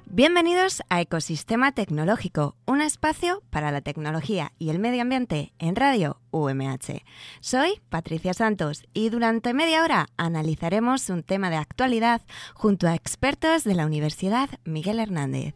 Bienvenidos a Ecosistema Tecnológico, un espacio para la tecnología y el medio ambiente en Radio UMH. Soy Patricia Santos y durante media hora analizaremos un tema de actualidad junto a expertos de la Universidad Miguel Hernández.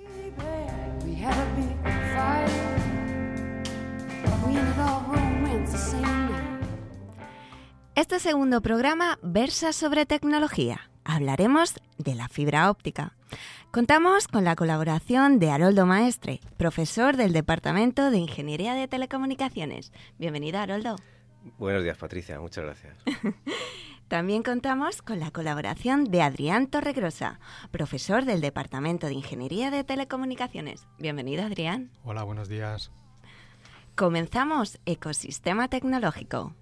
Este segundo programa versa sobre tecnología. Hablaremos de la fibra óptica. Contamos con la colaboración de Haroldo Maestre, profesor del Departamento de Ingeniería de Telecomunicaciones. Bienvenido, Haroldo. Buenos días, Patricia. Muchas gracias. También contamos con la colaboración de Adrián Torregrosa, profesor del Departamento de Ingeniería de Telecomunicaciones. Bienvenido, Adrián. Hola, buenos días. Comenzamos Ecosistema Tecnológico.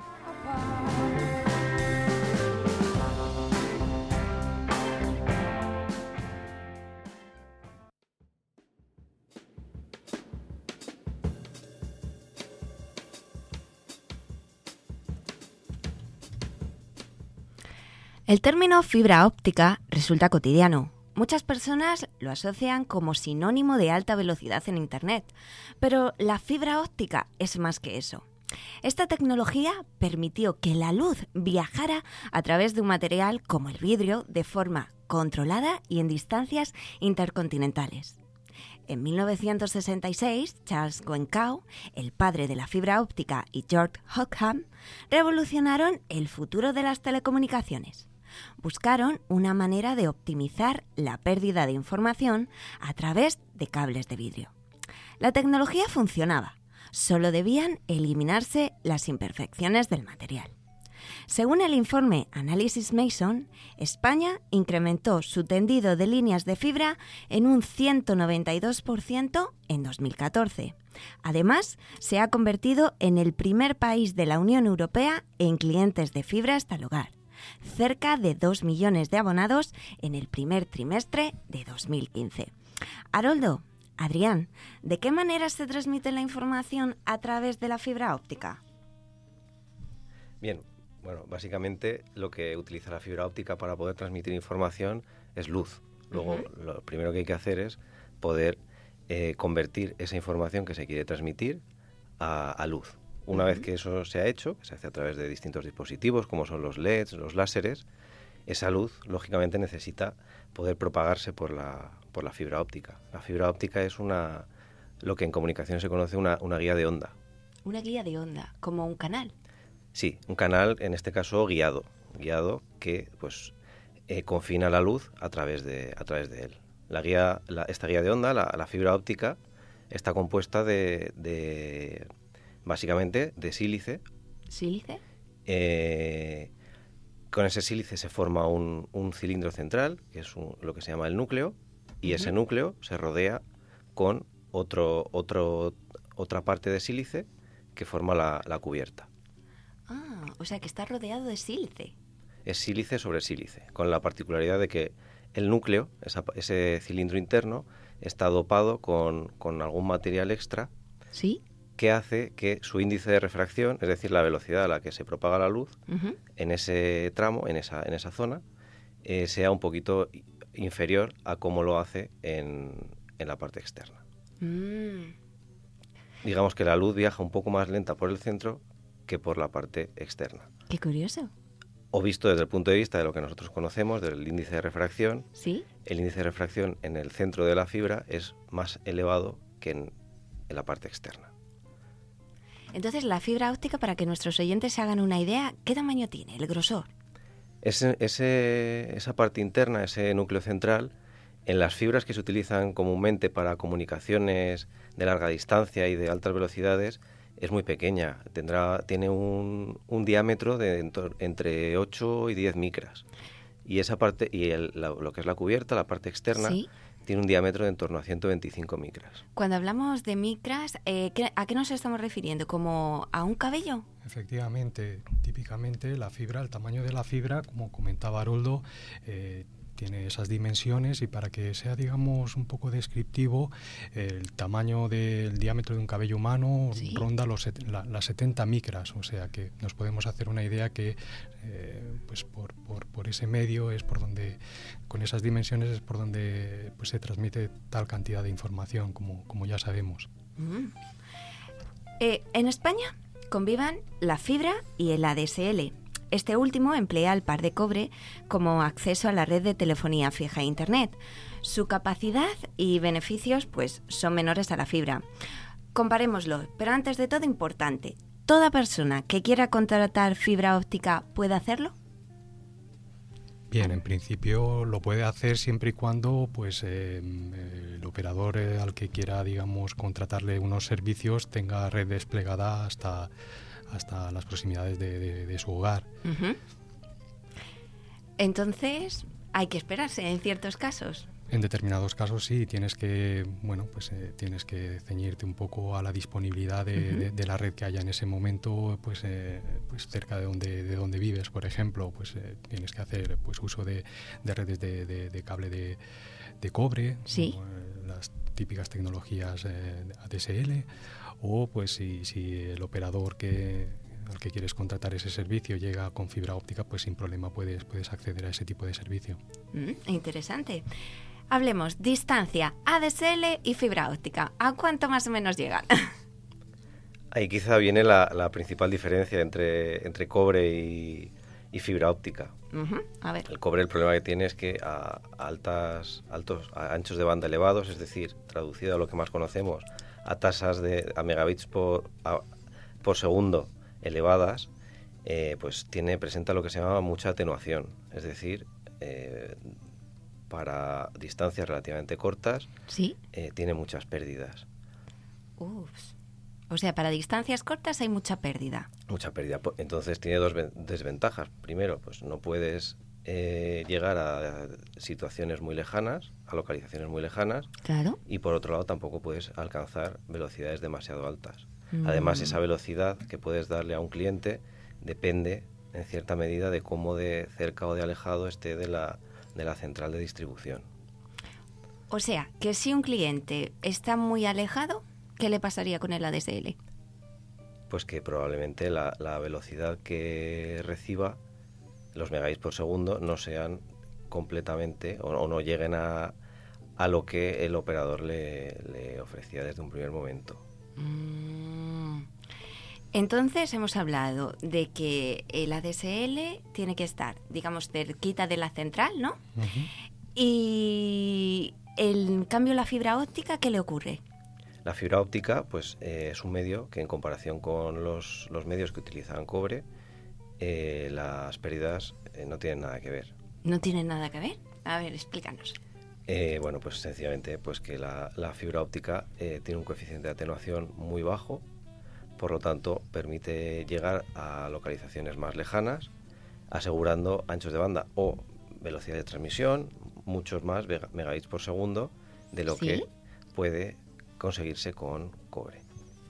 El término fibra óptica resulta cotidiano. Muchas personas lo asocian como sinónimo de alta velocidad en Internet, pero la fibra óptica es más que eso. Esta tecnología permitió que la luz viajara a través de un material como el vidrio de forma controlada y en distancias intercontinentales. En 1966, Charles Goenka, el padre de la fibra óptica, y George Hockham revolucionaron el futuro de las telecomunicaciones. Buscaron una manera de optimizar la pérdida de información a través de cables de vidrio. La tecnología funcionaba, solo debían eliminarse las imperfecciones del material. Según el informe Analysis Mason, España incrementó su tendido de líneas de fibra en un 192% en 2014. Además, se ha convertido en el primer país de la Unión Europea en clientes de fibra hasta el hogar. Cerca de 2 millones de abonados en el primer trimestre de 2015. Haroldo, Adrián, ¿de qué manera se transmite la información a través de la fibra óptica? Bien, bueno, básicamente lo que utiliza la fibra óptica para poder transmitir información es luz. Luego, lo primero que hay que hacer es poder convertir esa información que se quiere transmitir a luz. Una vez que eso se ha hecho, que se hace a través de distintos dispositivos, como son los LEDs, los láseres, esa luz, lógicamente, necesita poder propagarse por la fibra óptica. La fibra óptica es lo que en comunicación se conoce una guía de onda. ¿Una guía de onda? ¿Como un canal? Sí, un canal, en este caso, guiado que pues confina la luz a través de él. Esta guía de onda, la fibra óptica, está compuesta básicamente de sílice. ¿Sílice? Con ese sílice se forma un cilindro central, que es lo que se llama el núcleo, y ese núcleo se rodea con otra parte de sílice que forma la cubierta. Ah, o sea que está rodeado de sílice. Es sílice sobre sílice, con la particularidad de que el núcleo, ese cilindro interno, está dopado con algún material extra. ¿Sí? Que hace que su índice de refracción, es decir, la velocidad a la que se propaga la luz, en ese tramo, en esa zona, sea un poquito inferior a cómo lo hace en la parte externa. Digamos que la luz viaja un poco más lenta por el centro que por la parte externa. ¡Qué curioso! O visto desde el punto de vista de lo que nosotros conocemos, del índice de refracción, ¿sí? El índice de refracción en el centro de la fibra es más elevado que en la parte externa. Entonces, la fibra óptica, para que nuestros oyentes se hagan una idea, ¿qué tamaño tiene, el grosor? Esa parte interna, ese núcleo central, en las fibras que se utilizan comúnmente para comunicaciones de larga distancia y de altas velocidades, es muy pequeña. Tiene un diámetro de entre 8 y 10 micras. Y esa parte, lo que es la cubierta, la parte externa, ¿sí? Tiene un diámetro de en torno a 125 micras. Cuando hablamos de micras, ¿a qué nos estamos refiriendo? ¿Como a un cabello? Efectivamente, típicamente la fibra, el tamaño de la fibra, como comentaba Haroldo, tiene esas dimensiones, y para que sea, digamos, un poco descriptivo, el tamaño del diámetro de un cabello humano ronda las 70 micras, o sea que nos podemos hacer una idea que pues por ese medio es por donde, con esas dimensiones es por donde pues se transmite tal cantidad de información como ya sabemos. En España convivan la fibra y el ADSL. Este último emplea el par de cobre como acceso a la red de telefonía fija e Internet. Su capacidad y beneficios pues son menores a la fibra. Comparémoslo, pero antes de todo importante, ¿toda persona que quiera contratar fibra óptica puede hacerlo? Bien, en principio lo puede hacer siempre y cuando pues el operador al que quiera, digamos, contratarle unos servicios tenga red desplegada hasta las proximidades de su hogar. Uh-huh. Entonces, hay que esperarse en ciertos casos. En determinados casos sí, tienes que ceñirte un poco a la disponibilidad de la red que haya en ese momento, pues cerca de donde vives, por ejemplo, pues tienes que hacer pues uso de redes de cable de cobre, sí, las típicas tecnologías ADSL, o pues si el operador al que quieres contratar ese servicio llega con fibra óptica, pues sin problema puedes acceder a ese tipo de servicio. Interesante. Hablemos distancia, ADSL y fibra óptica. ¿A cuánto más o menos llegan? Ahí quizá viene la principal diferencia entre cobre y fibra óptica. Uh-huh. A ver. El cobre, el problema que tiene es que a anchos de banda elevados, es decir, traducido a lo que más conocemos, a tasas a megabits por segundo elevadas, pues presenta lo que se llama mucha atenuación, es decir, para distancias relativamente cortas, ¿sí? Tiene muchas pérdidas. O sea, para distancias cortas hay mucha pérdida. Mucha pérdida. Entonces tiene dos desventajas. Primero, pues no puedes llegar a situaciones muy lejanas, a localizaciones muy lejanas. Claro. Y por otro lado, tampoco puedes alcanzar velocidades demasiado altas. Además, esa velocidad que puedes darle a un cliente depende, en cierta medida, de cómo de cerca o de alejado esté de la central de distribución. O sea, que si un cliente está muy alejado, ¿qué le pasaría con el ADSL? Pues que probablemente la velocidad que reciba, los megabits por segundo, no sean completamente o no lleguen a lo que el operador le ofrecía desde un primer momento. Entonces hemos hablado de que el ADSL tiene que estar, digamos, cerquita de la central, ¿no? Uh-huh. Y en cambio la fibra óptica, ¿qué le ocurre? La fibra óptica, pues es un medio que en comparación con los medios que utilizan cobre, las pérdidas no tienen nada que ver. ¿No tienen nada que ver? A ver, explícanos. Bueno, pues sencillamente pues que la fibra óptica tiene un coeficiente de atenuación muy bajo. Por lo tanto, permite llegar a localizaciones más lejanas, asegurando anchos de banda o velocidad de transmisión muchos más megabits por segundo de lo que puede conseguirse con cobre.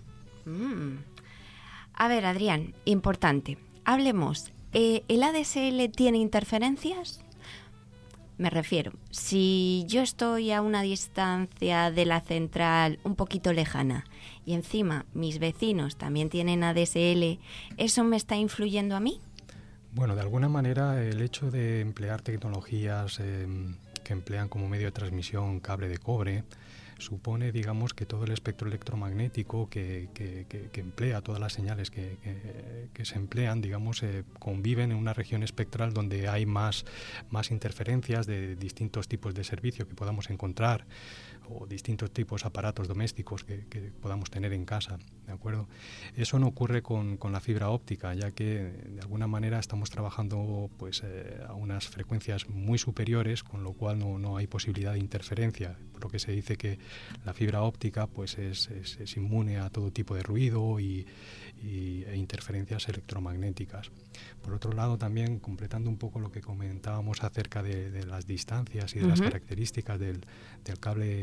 A ver, Adrián, importante. Hablemos. ¿El ADSL tiene interferencias? Me refiero, si yo estoy a una distancia de la central un poquito lejana y encima mis vecinos también tienen ADSL, ¿eso me está influyendo a mí? Bueno, de alguna manera el hecho de emplear tecnologías que emplean como medio de transmisión cable de cobre supone, digamos, que todo el espectro electromagnético que emplea, todas las señales que se emplean, digamos, conviven en una región espectral donde hay más interferencias de distintos tipos de servicio que podamos encontrar, o distintos tipos de aparatos domésticos que podamos tener en casa, ¿de acuerdo? Eso no ocurre con la fibra óptica, ya que de alguna manera estamos trabajando pues a unas frecuencias muy superiores, con lo cual no hay posibilidad de interferencia, por lo que se dice que la fibra óptica pues es inmune a todo tipo de ruido e interferencias electromagnéticas. Por otro lado, también completando un poco lo que comentábamos acerca de las distancias y de las características del cable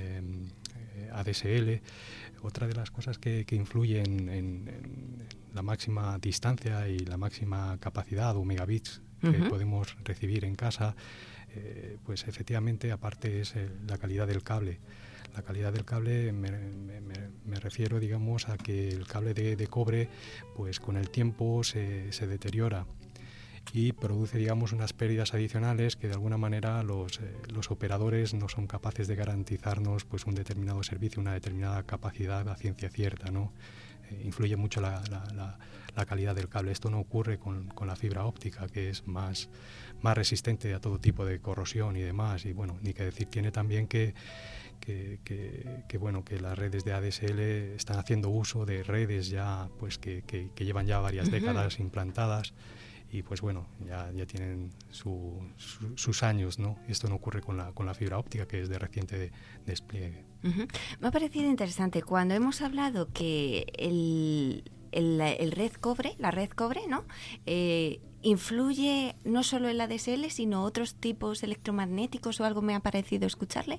ADSL, otra de las cosas que influyen en la máxima distancia y la máxima capacidad o megabits que podemos recibir en casa pues efectivamente, aparte es la calidad del cable. La calidad del cable me refiero, digamos, a que el cable de cobre, pues con el tiempo se deteriora y produce, digamos, unas pérdidas adicionales que de alguna manera los operadores no son capaces de garantizarnos pues un determinado servicio, una determinada capacidad a ciencia cierta, ¿no? Influye mucho la calidad del cable. Esto no ocurre con la fibra óptica, que es más resistente a todo tipo de corrosión y demás. Y bueno, ni que decir, tiene también que las redes de ADSL están haciendo uso de redes ya pues que llevan ya varias décadas implantadas. Y pues bueno, ya tienen sus años, ¿no? Esto no ocurre con la fibra óptica, que es de reciente despliegue. Me ha parecido interesante cuando hemos hablado que la red cobre, ¿no? Influye no solo en la ADSL, sino otros tipos electromagnéticos o algo, me ha parecido escucharle.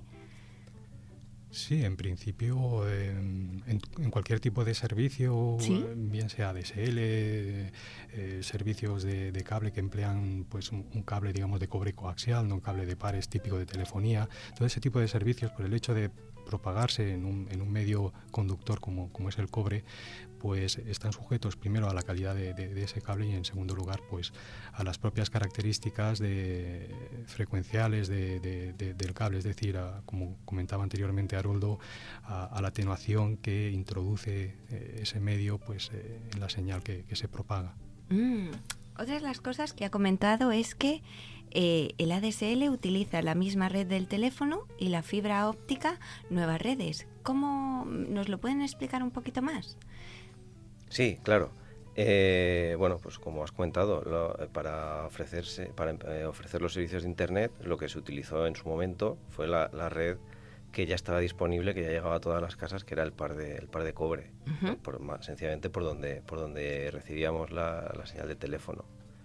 Sí, en principio, en cualquier tipo de servicio, ¿sí? Bien sea ADSL, servicios de cable que emplean pues un cable, digamos, de cobre coaxial, no un cable de pares típico de telefonía, todo ese tipo de servicios, por el hecho de propagarse en un medio conductor como es el cobre, pues están sujetos primero a la calidad de ese cable y en segundo lugar pues a las propias características frecuenciales del cable, es decir, como comentaba anteriormente Haroldo, a la atenuación que introduce ese medio pues en la señal que se propaga. Otra de las cosas que ha comentado es que el ADSL utiliza la misma red del teléfono y la fibra óptica nuevas redes. ¿Cómo nos lo pueden explicar un poquito más? Sí, claro. Bueno, pues como has comentado, para ofrecer los servicios de Internet, lo que se utilizó en su momento fue la red que ya estaba disponible, que ya llegaba a todas las casas, que era el par de cobre, sencillamente por donde recibíamos la señal de teléfono.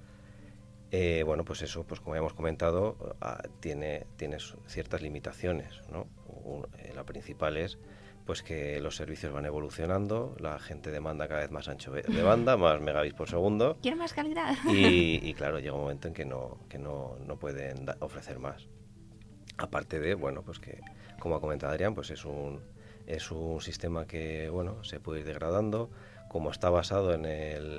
Bueno, pues eso, pues como ya hemos comentado, tiene ciertas limitaciones, ¿no? La principal es pues que los servicios van evolucionando, la gente demanda cada vez más ancho de banda, más megabits por segundo. Quiere más calidad. Y claro, llega un momento en que no pueden ofrecer más. Aparte de, bueno, pues que, como ha comentado Adrián, pues es un sistema que, bueno, se puede ir degradando. Como está basado en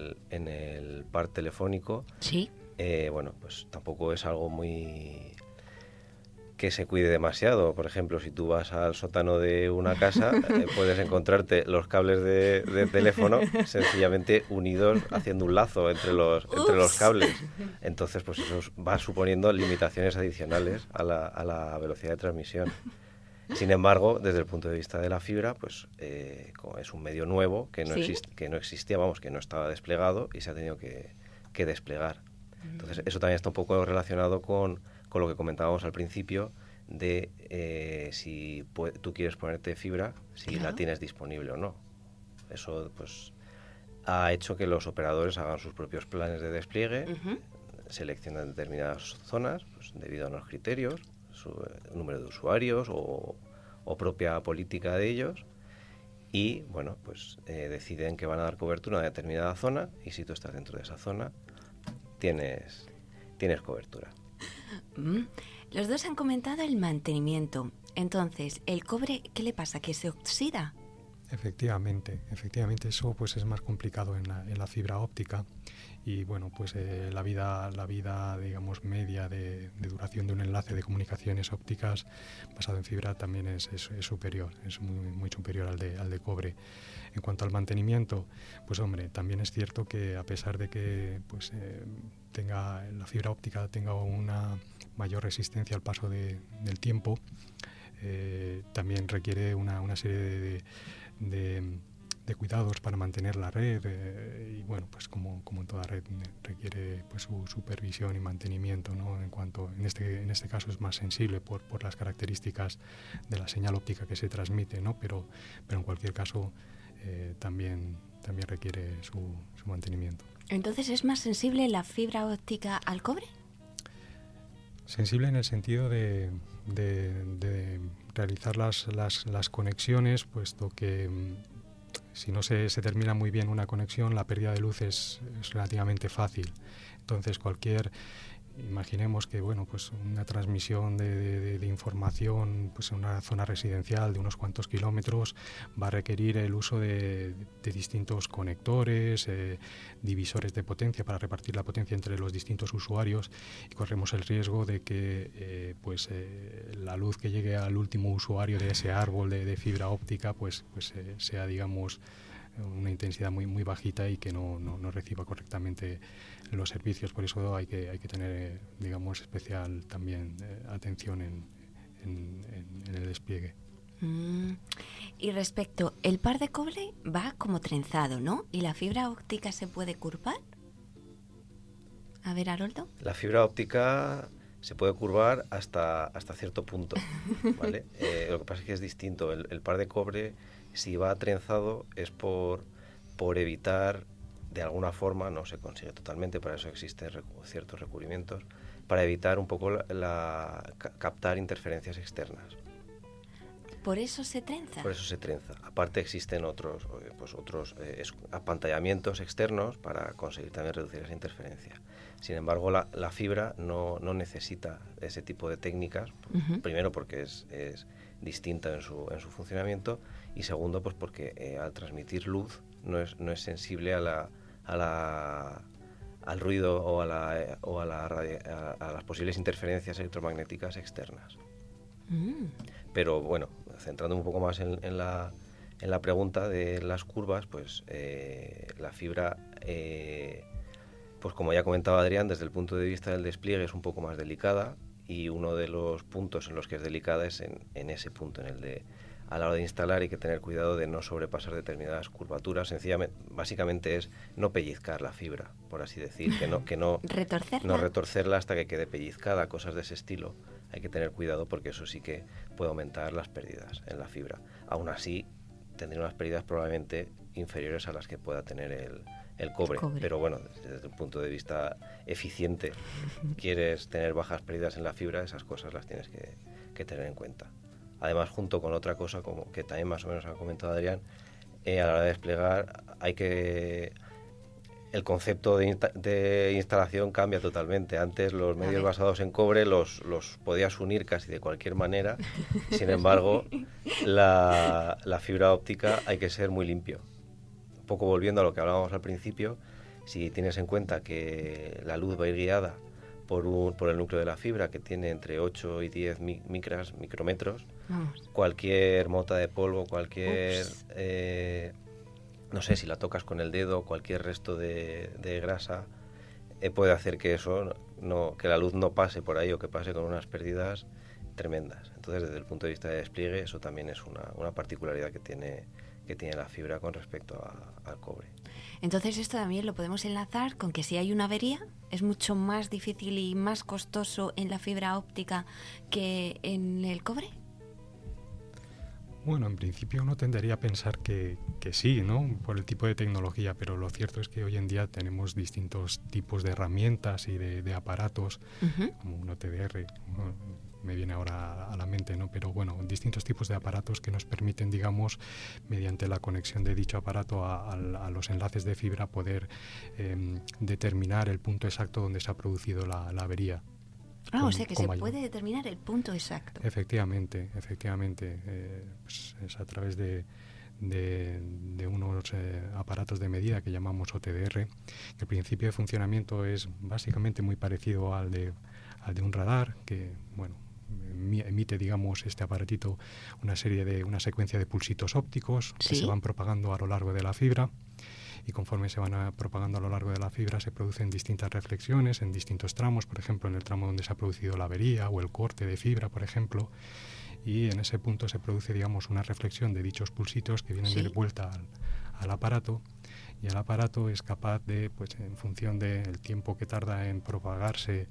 el par telefónico, sí. Bueno, pues tampoco es algo muy que se cuide demasiado. Por ejemplo, si tú vas al sótano de una casa, puedes encontrarte los cables de teléfono sencillamente unidos haciendo un lazo entre los cables. Entonces, pues eso va suponiendo limitaciones adicionales a la velocidad de transmisión. Sin embargo, desde el punto de vista de la fibra, pues como es un medio nuevo que no existía, que no estaba desplegado y se ha tenido que desplegar. Entonces, eso también está un poco relacionado con lo que comentábamos al principio de si tú quieres ponerte fibra, si la tienes disponible o no. Eso pues ha hecho que los operadores hagan sus propios planes de despliegue, seleccionan determinadas zonas pues, debido a unos criterios, su número de usuarios o propia política de ellos, y bueno, pues deciden que van a dar cobertura a una determinada zona, y si tú estás dentro de esa zona tienes cobertura. Los dos han comentado el mantenimiento. Entonces, ¿el cobre qué le pasa? ¿Que se oxida? Efectivamente, eso pues es más complicado en la fibra óptica y bueno, pues la vida digamos media de duración de un enlace de comunicaciones ópticas basado en fibra también es superior, es muy superior al de cobre. En cuanto al mantenimiento, pues hombre, también es cierto que a pesar de que pues la fibra óptica tenga una mayor resistencia al paso del tiempo, también requiere una serie de cuidados para mantener la red y bueno, pues como en toda red requiere pues su supervisión y mantenimiento, ¿no? En este caso es más sensible por las características de la señal óptica que se transmite, ¿no? Pero en cualquier caso también requiere su mantenimiento. Entonces, ¿es más sensible la fibra óptica al cobre? Sensible en el sentido de realizar las conexiones, puesto que si no se termina muy bien una conexión, la pérdida de luz es relativamente fácil. Entonces, cualquier Imaginemos que bueno, pues una transmisión de información pues en una zona residencial de unos cuantos kilómetros va a requerir el uso de distintos conectores, divisores de potencia para repartir la potencia entre los distintos usuarios, y corremos el riesgo de que la luz que llegue al último usuario de ese árbol de fibra óptica pues sea, digamos, una intensidad muy bajita y que no reciba correctamente los servicios. Por eso hay que tener, digamos, especial también atención en el despliegue. Y respecto, el par de cobre va como trenzado, ¿no? ¿Y la fibra óptica se puede curvar? A ver, Haroldo. La fibra óptica se puede curvar hasta cierto punto, ¿vale? Lo que pasa es que es distinto. El par de cobre, si va trenzado, es por evitar, de alguna forma, no se consigue totalmente, para eso existen ciertos recubrimientos, para evitar un poco captar interferencias externas. ¿Por eso se trenza? Por eso se trenza. Aparte existen otros apantallamientos externos para conseguir también reducir esa interferencia. Sin embargo, la fibra no necesita ese tipo de técnicas, primero porque es distinta en su funcionamiento, y segundo pues porque al transmitir luz no es sensible al ruido o a las posibles interferencias electromagnéticas externas. Pero bueno, centrando un poco más en la pregunta de las curvas, pues la fibra, pues como ya comentaba Adrián, desde el punto de vista del despliegue es un poco más delicada, y uno de los puntos en los que es delicada es en ese punto, en el de a la hora de instalar hay que tener cuidado de no sobrepasar determinadas curvaturas. Sencillamente, básicamente es no pellizcar la fibra, por así decir, que no retorcerla hasta que quede pellizcada, cosas de ese estilo. Hay que tener cuidado porque eso sí que puede aumentar las pérdidas en la fibra. Aún así, tendría unas pérdidas probablemente inferiores a las que pueda tener el cobre. Pero bueno, desde el punto de vista eficiente, quieres tener bajas pérdidas en la fibra, esas cosas las tienes que tener en cuenta. Además, junto con otra cosa, como que también más o menos ha comentado Adrián, a la hora de desplegar el concepto de instalación cambia totalmente. Antes los medios basados en cobre los podías unir casi de cualquier manera. Sin embargo, la fibra óptica hay que ser muy limpio. Un poco volviendo a lo que hablábamos al principio, si tienes en cuenta que la luz va a ir guiada por el núcleo de la fibra, que tiene entre 8 y 10 micrómetros, cualquier mota de polvo, cualquier... no sé, si la tocas con el dedo, cualquier resto de grasa puede hacer que que la luz no pase por ahí, o que pase con unas pérdidas tremendas. Entonces, desde el punto de vista de despliegue, eso también es una particularidad que tiene la fibra con respecto al cobre. Entonces, esto también lo podemos enlazar con que si hay una avería, es mucho más difícil y más costoso en la fibra óptica que en el cobre. Bueno, en principio uno tendería a pensar que sí, ¿no? Por el tipo de tecnología, pero lo cierto es que hoy en día tenemos distintos tipos de herramientas y de aparatos, como un OTDR, me viene ahora a la mente, ¿no? Pero bueno, distintos tipos de aparatos que nos permiten, digamos, mediante la conexión de dicho aparato a los enlaces de fibra, poder determinar el punto exacto donde se ha producido la avería. O sea que se puede determinar el punto exacto. Efectivamente. Pues es a través de unos aparatos de medida que llamamos OTDR, que el principio de funcionamiento es básicamente muy parecido al de un radar, que bueno, emite, digamos, este aparatito una secuencia de pulsitos ópticos que se van propagando a lo largo de la fibra. Y conforme se van propagando a lo largo de la fibra se producen distintas reflexiones en distintos tramos, por ejemplo en el tramo donde se ha producido la avería o el corte de fibra, por ejemplo, y en ese punto se produce, digamos, una reflexión de dichos pulsitos que vienen de vuelta al aparato, y el aparato es capaz de, pues en función del tiempo que tarda en propagarse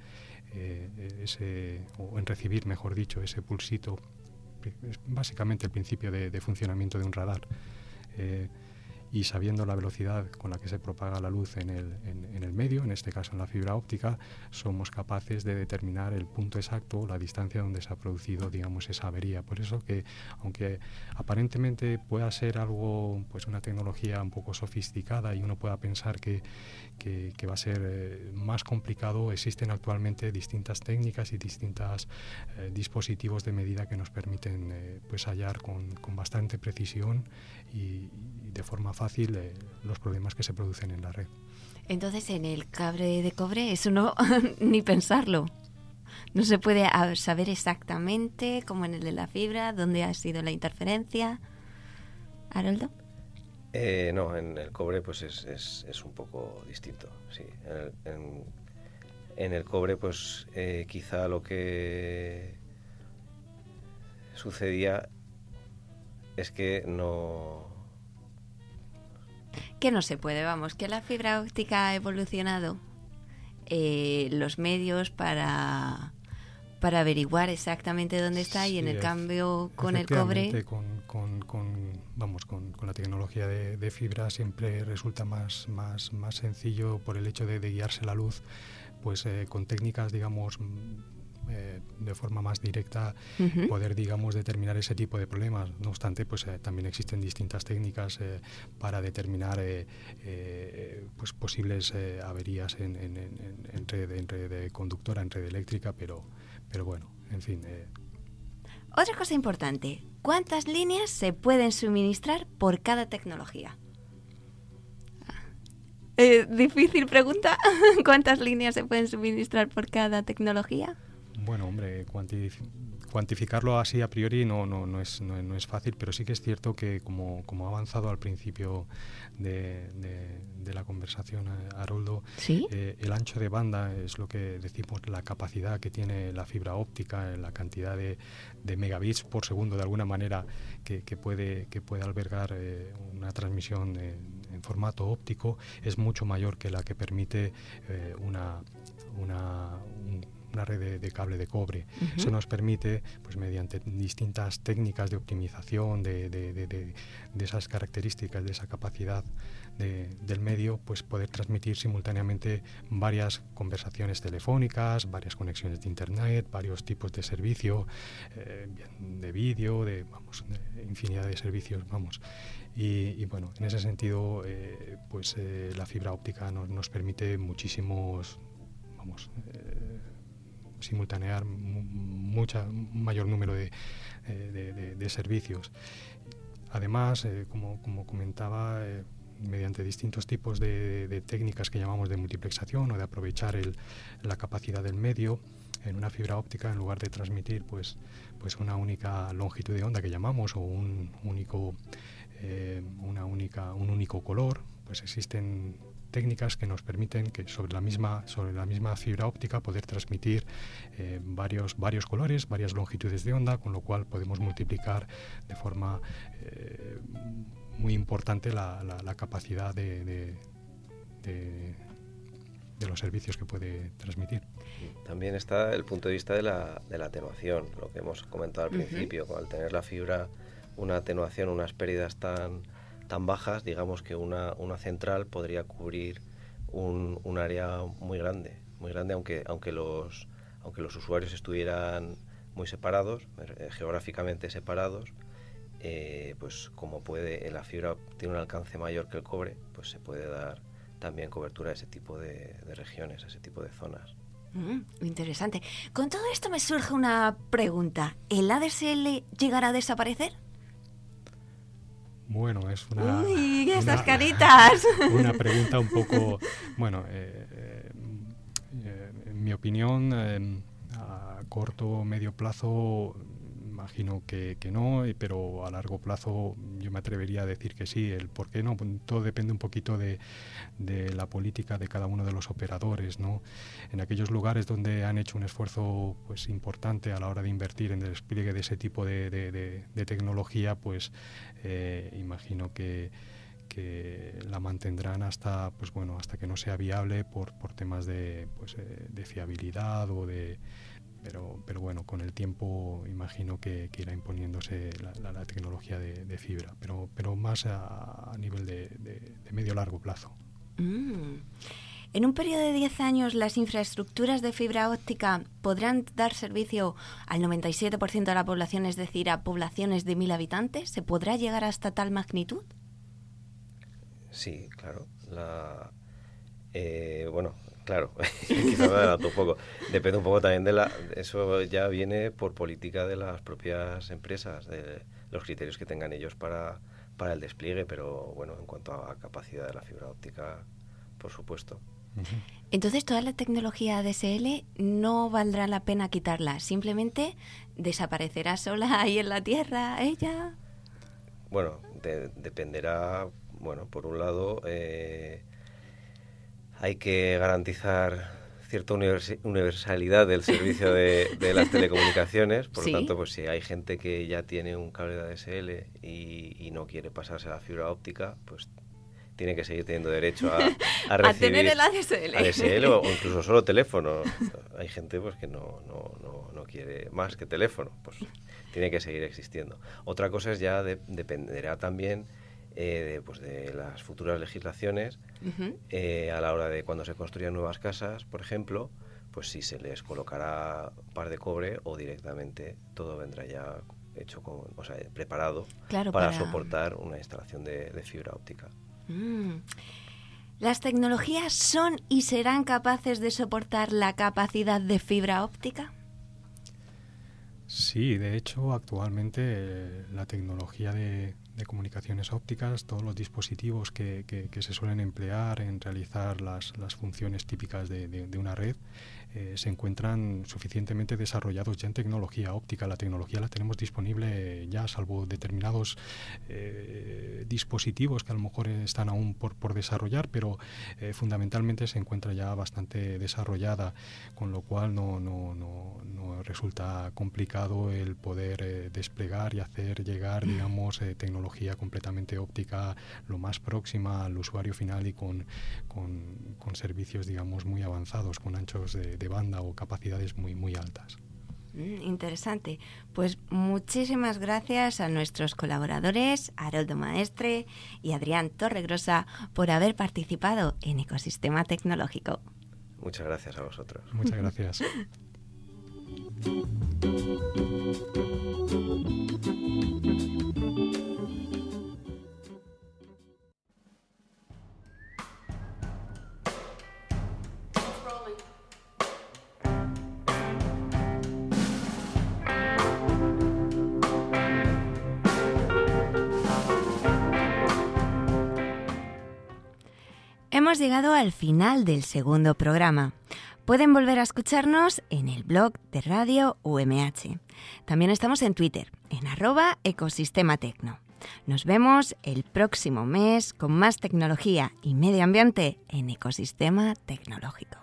o en recibir, mejor dicho, ese pulsito, es básicamente el principio de funcionamiento de un radar. y sabiendo la velocidad con la que se propaga la luz en el medio, en este caso en la fibra óptica, somos capaces de determinar el punto exacto, la distancia donde se ha producido, digamos, esa avería. Por eso que, aunque aparentemente pueda ser algo, pues una tecnología un poco sofisticada y uno pueda pensar que va a ser más complicado, existen actualmente distintas técnicas y distintos dispositivos de medida que nos permiten pues hallar con bastante precisión y de forma fácil los problemas que se producen en la red. Entonces, en el cable de cobre, eso no, ni pensarlo. No se puede saber exactamente, como en el de la fibra, dónde ha sido la interferencia. ¿Haroldo? No, en el cobre pues es un poco distinto, sí. En el cobre pues quizá lo que sucedía es que no... Que no se puede, vamos, que la fibra óptica ha evolucionado los medios para averiguar exactamente dónde está, y en el cambio con el cobre... Con la tecnología de fibra siempre resulta más sencillo por el hecho de guiarse la luz, pues con técnicas, digamos, de forma más directa, poder, digamos, determinar ese tipo de problemas. No obstante, pues también existen distintas técnicas para determinar pues posibles averías en red conductora, en red eléctrica, pero bueno, en fin. Otra cosa importante, ¿cuántas líneas se pueden suministrar por cada tecnología? Difícil pregunta. ¿Cuántas líneas se pueden suministrar por cada tecnología? Bueno, hombre, cuantificarlo así a priori no es fácil, pero sí que es cierto que como ha avanzado al principio de la conversación, Haroldo, ¿sí? El ancho de banda es lo que decimos, la capacidad que tiene la fibra óptica, la cantidad de megabits por segundo, de alguna manera, que puede albergar una transmisión en formato óptico, es mucho mayor que la que permite una red de cable de cobre. Eso nos permite, pues mediante distintas técnicas de optimización de esas características, de esa capacidad del medio, pues poder transmitir simultáneamente varias conversaciones telefónicas, varias conexiones de internet, varios tipos de servicio, de vídeo, de infinidad de servicios, Y bueno, en ese sentido, la fibra óptica nos permite muchísimos, simultanear mayor número de servicios. Además, como comentaba, mediante distintos tipos de técnicas que llamamos de multiplexación o de aprovechar la capacidad del medio, en una fibra óptica, en lugar de transmitir pues una única longitud de onda que llamamos, o un único color, pues existen técnicas que nos permiten que sobre la misma fibra óptica poder transmitir varios colores, varias longitudes de onda, con lo cual podemos multiplicar de forma muy importante la capacidad de los servicios que puede transmitir. También está el punto de vista de la atenuación, lo que hemos comentado al principio. Al tener la fibra una atenuación, unas pérdidas tan bajas, digamos que una central podría cubrir un área muy grande, aunque los usuarios estuvieran muy separados, geográficamente separados, pues como la fibra tiene un alcance mayor que el cobre, pues se puede dar también cobertura a ese tipo de regiones, a ese tipo de zonas. Interesante. Con todo esto me surge una pregunta. ¿El ADSL llegará a desaparecer? Bueno, es una... ¡Uy, esas caritas! Una pregunta un poco... Bueno, en mi opinión, a corto o medio plazo, imagino que no, pero a largo plazo yo me atrevería a decir que sí. El por qué no, todo depende un poquito de la política de cada uno de los operadores, ¿no? En aquellos lugares donde han hecho un esfuerzo pues importante a la hora de invertir en el despliegue de ese tipo de tecnología, pues imagino que la mantendrán hasta que no sea viable por temas de fiabilidad o de pero bueno, con el tiempo imagino que irá imponiéndose la tecnología de fibra, pero más a nivel de medio-largo plazo. En un periodo de 10 años, ¿las infraestructuras de fibra óptica podrán dar servicio al 97% de la población, es decir, a poblaciones de 1.000 habitantes? ¿Se podrá llegar hasta tal magnitud? Sí, claro. Bueno, claro, quizás me adelanto un poco. Depende un poco también eso ya viene por política de las propias empresas, de los criterios que tengan ellos para el despliegue, pero bueno, en cuanto a capacidad de la fibra óptica, por supuesto. Entonces, toda la tecnología ADSL no valdrá la pena quitarla, simplemente desaparecerá sola ahí en la Tierra, ella. Bueno, dependerá, bueno, por un lado, hay que garantizar cierta universalidad del servicio de las telecomunicaciones, por lo tanto, pues si hay gente que ya tiene un cable de ADSL y no quiere pasarse a la fibra óptica, pues tiene que seguir teniendo derecho a recibir a tener el ADSL o incluso solo teléfono. Hay gente pues que no quiere más que teléfono, pues tiene que seguir existiendo. Otra cosa es ya dependerá también de las futuras legislaciones, a la hora de cuando se construyan nuevas casas, por ejemplo, pues si se les colocará par de cobre o directamente todo vendrá ya hecho preparado, claro, para soportar una instalación de fibra óptica. ¿Las tecnologías son y serán capaces de soportar la capacidad de fibra óptica? Sí, de hecho, actualmente la tecnología de comunicaciones ópticas, todos los dispositivos que se suelen emplear en realizar las funciones típicas de una red, se encuentran suficientemente desarrollados ya en tecnología óptica. La tecnología la tenemos disponible ya, salvo determinados dispositivos que a lo mejor están aún por desarrollar, pero fundamentalmente se encuentra ya bastante desarrollada, con lo cual no resulta complicado el poder desplegar y hacer llegar, digamos, tecnología completamente óptica lo más próxima al usuario final y con servicios, digamos, muy avanzados, con anchos de banda o capacidades muy altas. Interesante. Pues muchísimas gracias a nuestros colaboradores, Haroldo Maestre y Adrián Torregrosa, por haber participado en Ecosistema Tecnológico. Muchas gracias a vosotros. Muchas gracias. Hemos llegado al final del segundo programa. Pueden volver a escucharnos en el blog de Radio UMH. También estamos en Twitter, en @ecosistematecno. Nos vemos el próximo mes con más tecnología y medio ambiente en Ecosistema Tecnológico.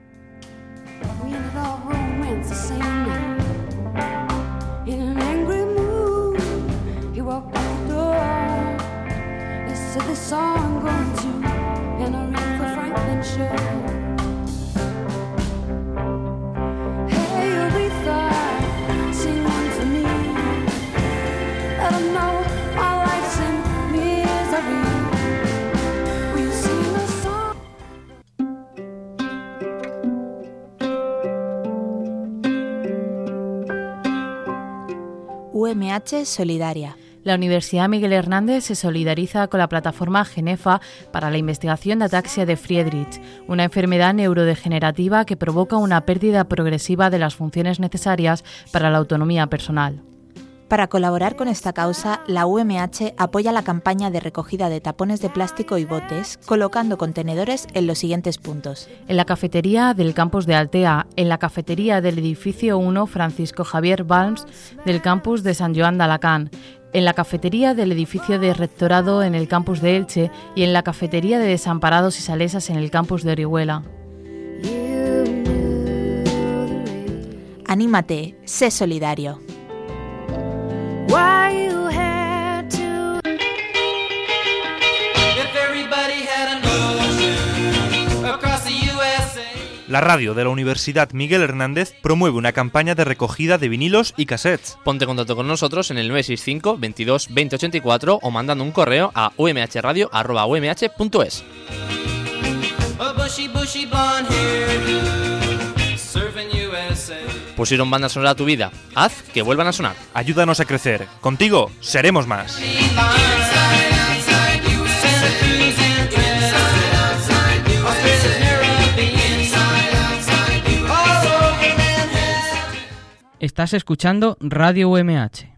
UMH Solidaria. La Universidad Miguel Hernández se solidariza con la plataforma Genefa para la investigación de ataxia de Friedreich, una enfermedad neurodegenerativa que provoca una pérdida progresiva de las funciones necesarias para la autonomía personal. Para colaborar con esta causa, la UMH apoya la campaña de recogida de tapones de plástico y botes, colocando contenedores en los siguientes puntos: en la cafetería del campus de Altea, en la cafetería del edificio 1 Francisco Javier Balms del campus de Sant Joan d'Alacant, en la cafetería del edificio de Rectorado en el campus de Elche y en la cafetería de Desamparados y Salesas en el campus de Orihuela. Anímate, sé solidario. Why you had to? If everybody had an ocean across the USA. La radio de la Universidad Miguel Hernández promueve una campaña de recogida de vinilos y cassettes. Ponte en contacto con nosotros en el 965 22 20 84 o mandando un correo a umhradio@umh.es. Pusieron bandas sonoras a tu vida. Haz que vuelvan a sonar. Ayúdanos a crecer. Contigo seremos más. Estás escuchando Radio UMH.